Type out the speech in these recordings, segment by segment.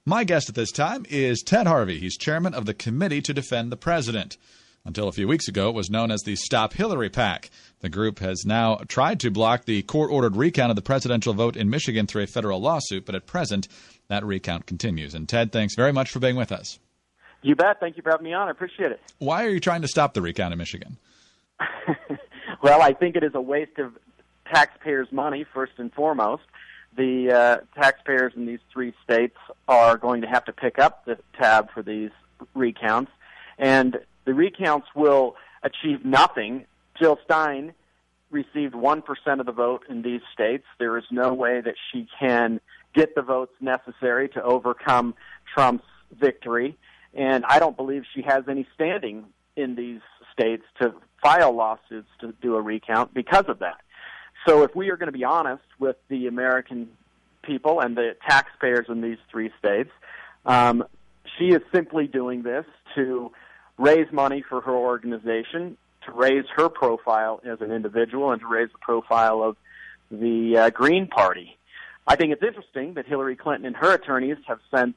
My guest at this time is Ted Harvey. He's chairman of the Committee to Defend the President. Until a few weeks ago, it was known as the Stop Hillary PAC. The group has now tried to block the court-ordered recount of the presidential vote in Michigan through a federal lawsuit, but at present, that recount continues. And Ted, thanks very much for being with us. You bet. Thank you for having me on. I appreciate it. Why are you trying to stop the recount in Michigan? Well, I think it is a waste of taxpayers' money, first and foremost. The taxpayers in these three states are going to have to pick up the tab for these recounts, and the recounts will achieve nothing. Jill Stein received 1% of the vote in these states. There is no way that she can get the votes necessary to overcome Trump's victory, and I don't believe she has any standing in these states to file lawsuits to do a recount because of that. So if we are going to be honest with the American people and the taxpayers in these three states, she is simply doing this to raise money for her organization, to raise her profile as an individual, and to raise the profile of the Green Party. I think it's interesting that Hillary Clinton and her attorneys have since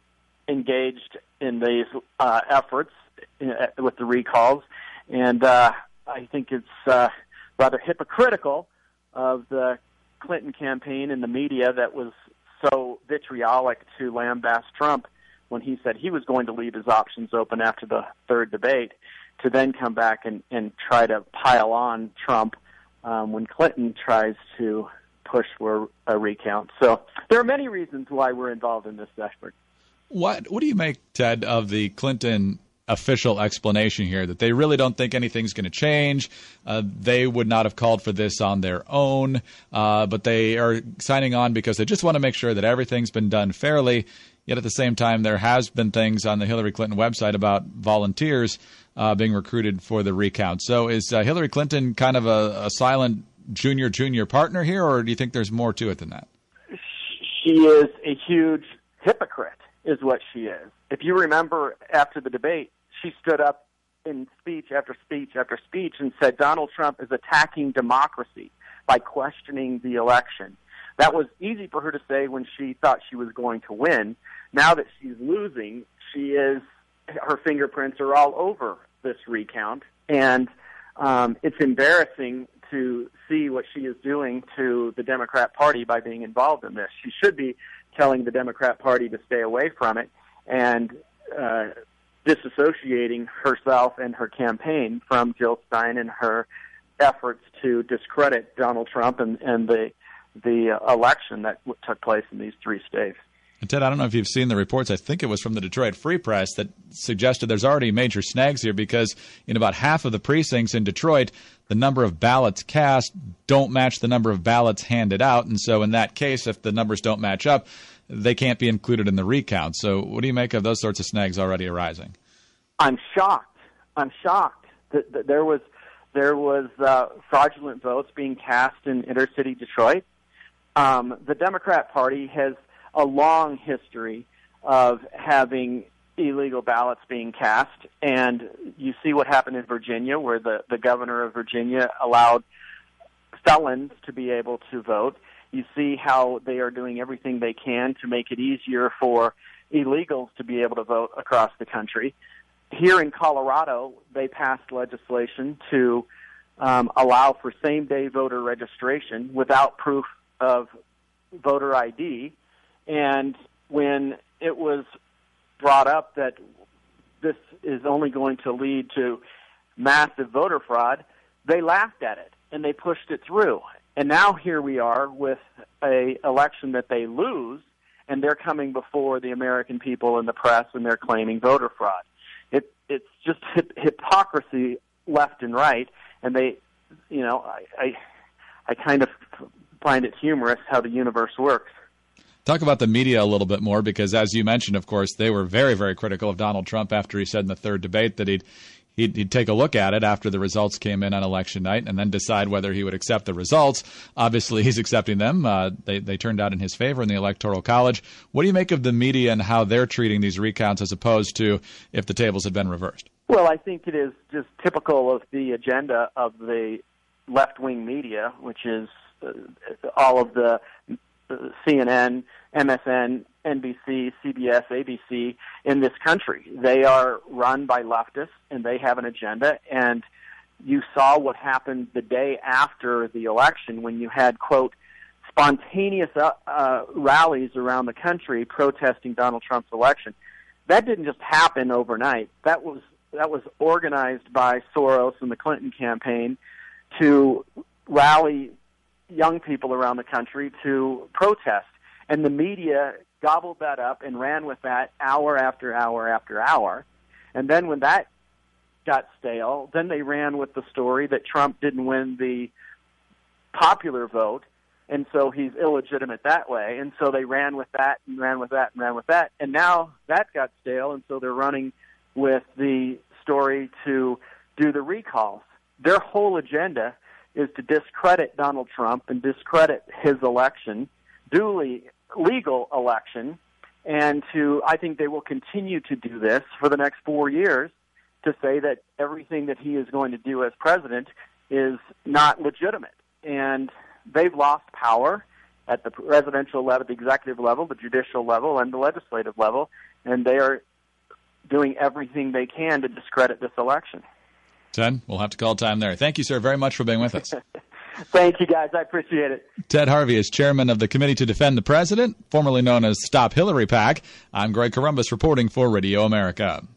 engaged in these efforts with the recalls, and I think it's rather hypocritical of the Clinton campaign and the media that was so vitriolic to lambast Trump when he said he was going to leave his options open after the third debate, to then come back and try to pile on Trump when Clinton tries to push for a recount. So there are many reasons why we're involved in this effort. What do you make, Ted, of the Clinton official explanation here that they really don't think anything's going to change? They would not have called for this on their own, but they are signing on because they just want to make sure that everything's been done fairly. Yet at the same time, there has been things on the Hillary Clinton website about volunteers being recruited for the recount. So is Hillary Clinton kind of a silent junior partner here, or do you think there's more to it than that? She is a huge hypocrite, is what she is. If you remember, after the debate, she stood up in speech after speech after speech and said Donald Trump is attacking democracy by questioning the election. That was easy for her to say when she thought she was going to win. Now that she's losing, her fingerprints are all over this recount, and it's embarrassing to see what she is doing to the Democrat Party by being involved in this. She should be telling the Democrat Party to stay away from it and disassociating herself and her campaign from Jill Stein and her efforts to discredit Donald Trump and the election that took place in these three states. And Ted, I don't know if you've seen the reports. I think it was from the Detroit Free Press that suggested there's already major snags here because in about half of the precincts in Detroit, the number of ballots cast don't match the number of ballots handed out. And so in that case, if the numbers don't match up, they can't be included in the recount. So what do you make of those sorts of snags already arising? I'm shocked. That there was fraudulent votes being cast in inner-city Detroit. The Democrat Party has a long history of having illegal ballots being cast, and you see what happened in Virginia, where the governor of Virginia allowed felons to be able to vote. You see how they are doing everything they can to make it easier for illegals to be able to vote across the country. Here in Colorado, they passed legislation to allow for same-day voter registration without proof of voter ID. And when it was brought up that this is only going to lead to massive voter fraud, they laughed at it and they pushed it through. And now here we are with an election that they lose, and they're coming before the American people and the press, and they're claiming voter fraud. It's just hypocrisy left and right, and they, I kind of find it humorous how the universe works. Talk about the media a little bit more, because as you mentioned, of course, they were very, very critical of Donald Trump after he said in the third debate that he'd take a look at it after the results came in on election night and then decide whether he would accept the results. Obviously, he's accepting them. They turned out in his favor in the Electoral College. What do you make of the media and how they're treating these recounts as opposed to if the tables had been reversed? Well, I think it is just typical of the agenda of the left-wing media, which is all of the CNN, MSN, NBC, CBS, ABC in this country. They are run by leftists, and they have an agenda. And you saw what happened the day after the election when you had, quote, spontaneous rallies around the country protesting Donald Trump's election. That didn't just happen overnight. That was organized by Soros and the Clinton campaign to rally young people around the country to protest. And the media gobbled that up and ran with that hour after hour after hour. And then when that got stale, then they ran with the story that Trump didn't win the popular vote, and so he's illegitimate that way. And so they ran with that and ran with that and ran with that. And now that got stale, and so they're running with the story to do the recalls. Their whole agenda is to discredit Donald Trump and discredit his election, duly legal election, and I think they will continue to do this for the next 4 years to say that everything that he is going to do as president is not legitimate. And they've lost power at the presidential level, the executive level, the judicial level, and the legislative level, and they are doing everything they can to discredit this election. Ted, we'll have to call time there. Thank you, sir, very much for being with us. Thank you, guys. I appreciate it. Ted Harvey is chairman of the Committee to Defend the President, formerly known as Stop Hillary PAC. I'm Greg Columbus reporting for Radio America.